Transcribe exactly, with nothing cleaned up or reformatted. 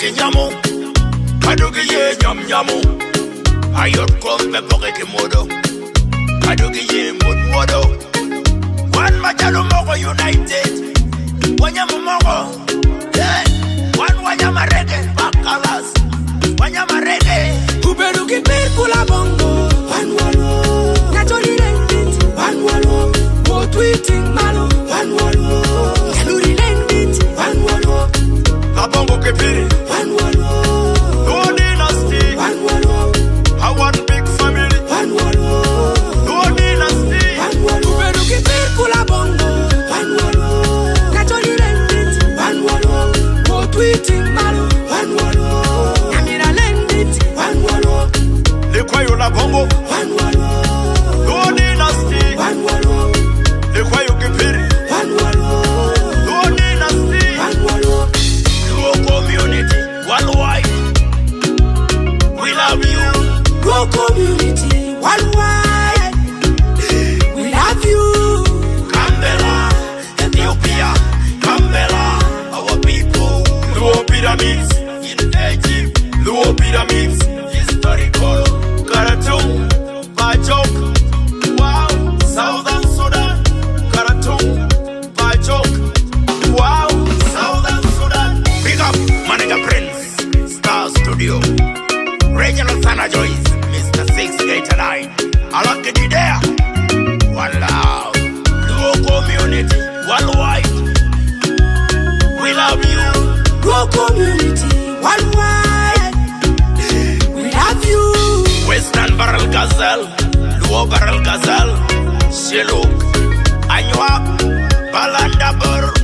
ke nyamu kadogi ye nyam nyamu ayot kombe boke ke modo kadogi ye mod modo one machalo moko united wanyama moko yeah one wanyama rege bakalas wanyama rege uberuki perkula bongo one walo nacholi rendit one walo mo tweeting malo one walo kaluri rendit one walo abongo kepiri one walo no dynasty one walo I want big family one walo no dynasty one walo uberuki perkula bongo one walo nacholi rendit one walo mo tweeting malo one walo amira rendit one walo lekwayo la bongo one walo no dynasty one walo lekwayo kepiri one walo no dynasty one walo no community worldwide we love you no community worldwide we love you Canberra Ethiopia Canberra our people Luo pyramids in Egypt Luo pyramids historical Khartoum Bajok wow Southern Sudan Khartoum Bajok wow Southern Sudan big up Maniga Prince Star Studio Regional Sana Joyce Mister six eight nine Alake Didea one love Luo community worldwide we love you Luo community worldwide we love you Western Barrel Gazelle Luo Barrel Gazelle Shiluk Anyuak Balandabur